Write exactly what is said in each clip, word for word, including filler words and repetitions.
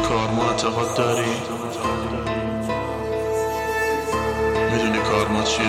کارما اعتقاد داری؟ میدونی کارما چیه؟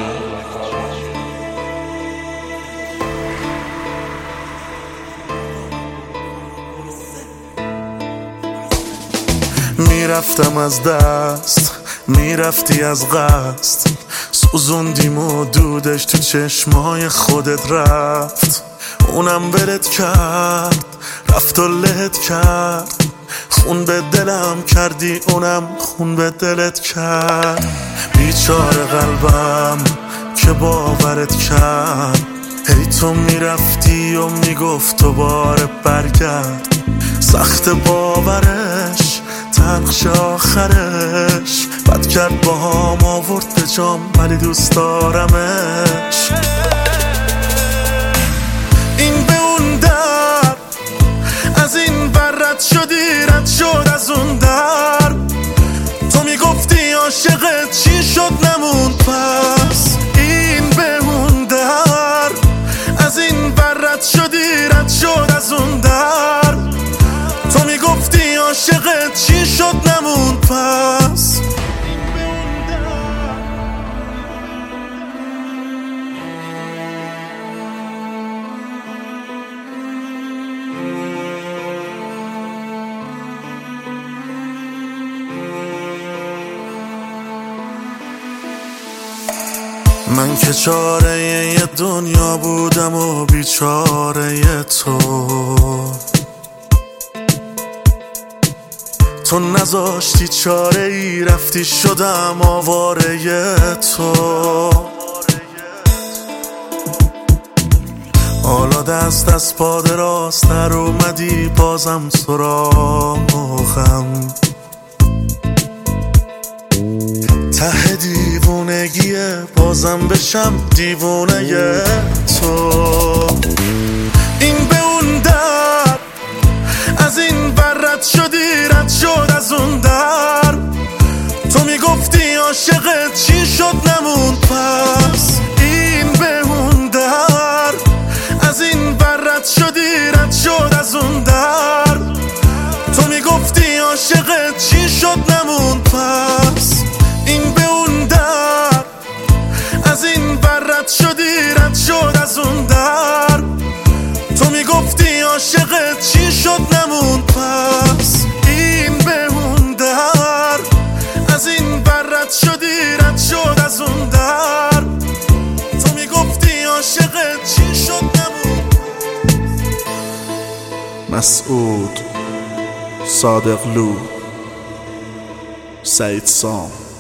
میرفتم از دست، میرفتی از قصد، سوزوندیم و دودش تو چشمای خودت رفت. اونم ولت کرد، رفت و لهت کرد، خون به دلم کردی، اونم خون به دلت کرد. بیچاره قلبم که باورت کرد، هی تو میرفتی و میگفت دوباره برگرد. سخت باورش، تلخش آخرش، بد کرد با هم آورد به جام، ولی دوست دارمش. این به اون در، از این بر رد شدی، رد شد از اون در. تو میگفتی عاشقت، چی شد نموند پس؟ این به اون در، از این بر رد شدی، رد شد از اون در. تو میگفتی عاشقت، چی شد نموند پس؟ من که چاره یه دنیا بودم و بیچاره تو، تو نذاشتی چاره ای، رفتی شدم آواره تو. حالا دست از پا دراز تر اومدی، بازم سراغم. ته دیوونگیه، بازم بشم دیوونه تو. این به اون در، از این بر رد شدی، رد شد از اون در. تو میگفتی عاشقت، چی شد نموند پس؟ این به اون در، از این بر رد شدی، رد شد از اون در. تو میگفتی عاشقت، چی شد نموند پس؟ این به اون در، از این بر رد شدی، رد شد از اون در. تو میگفتی عاشقت، چی شد نموند پس؟ این به اون در، از این بر رد شدی، رد شد از اون در. تو میگفتی عاشقت، چی شد نموند. مسعود، صادقلو، سعید سام.